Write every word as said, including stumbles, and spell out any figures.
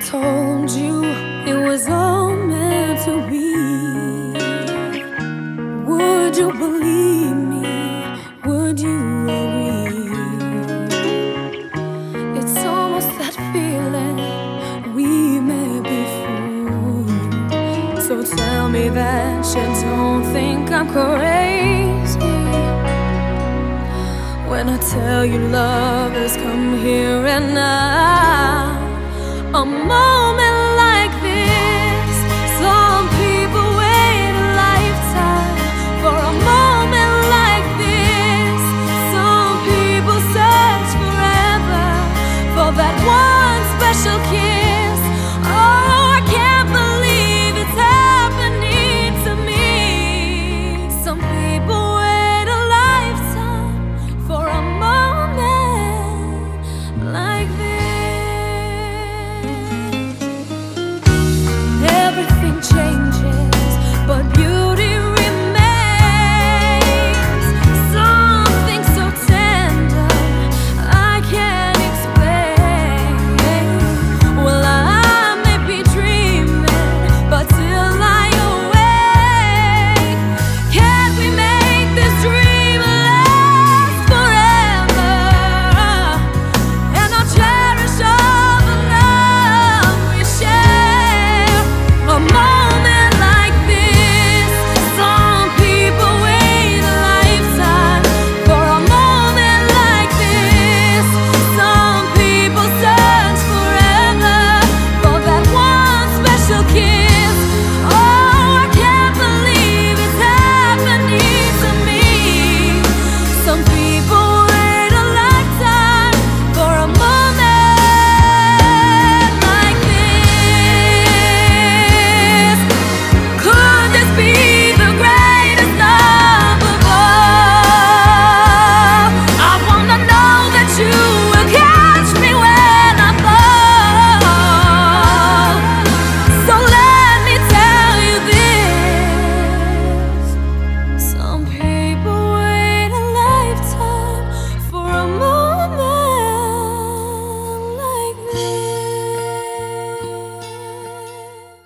told you it was all meant to be, would you believe me? Would you agree? It's almost that feeling we may be fools. So tell me that you don't think I'm crazy when I tell you love has come here and now. A moment